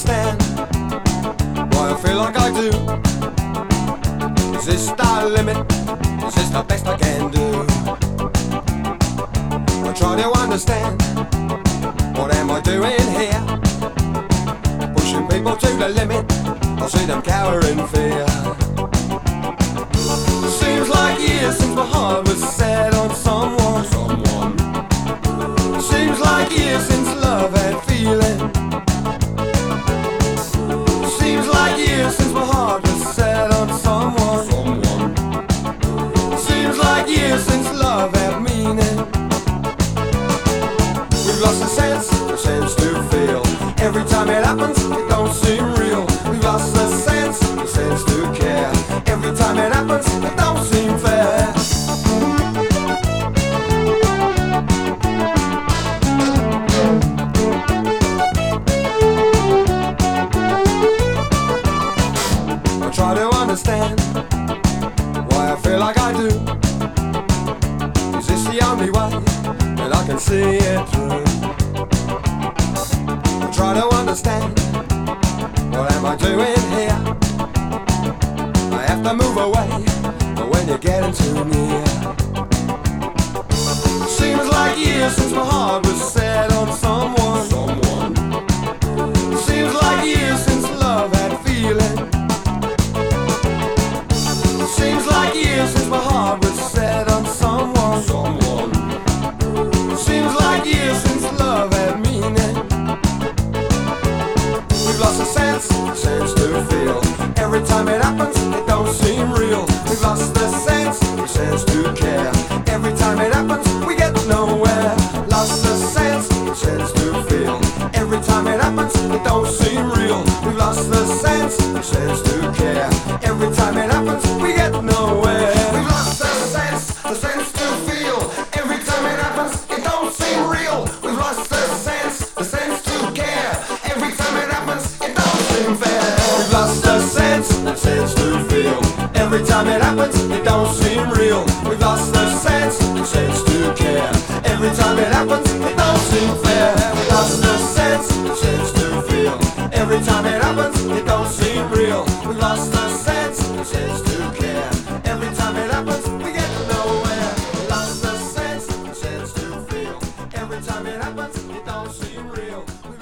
understand why I feel like I do. Is this the limit? Is this the best I can do? I try to understand, what am I doing here? Pushing people to the limit, I see them cower in fear. Seems like years since my heart was set on someone. Seems like years since love had feeling. Seems like years since my heart was set on someone. Seems like years since love had meaning. We've lost the sense to feel. Every time it happens, it don't seem real. We've lost the sense to care. Every time it happens, it don't seem fair. I try to understand why I feel like I do. Is this the only way that I can see it through? I try to understand, what am I doing here? I have to move away, but when you're getting too near. Seems like years since my heart was set on someone. Seems like years since love had feeling. Seems like years since my heart was set on someone. Seems like years since love had meaning. We've lost the sense to feel. Every time it happens, it don't seem real. We've lost the sense to care. Every time it happens, we get nowhere. Lost the sense to feel. Every time it happens, it don't seem real. We've lost the sense to care. Every time it happens, we get nowhere. We've lost the sense to feel. Every time it happens, it don't seem real. We've lost the sense to care. Every time it happens, it don't seem fair. We've lost the sense to feel. Every time it happens, it don't seem real. We've lost the sense to care. Every time it happens, it don't seem fair. We've lost the sense to feel. Every time it happens, it don't seem real. We've lost the sense to care. Every time it happens, we get nowhere. We lost the sense to feel. Every time it happens, it don't seem real.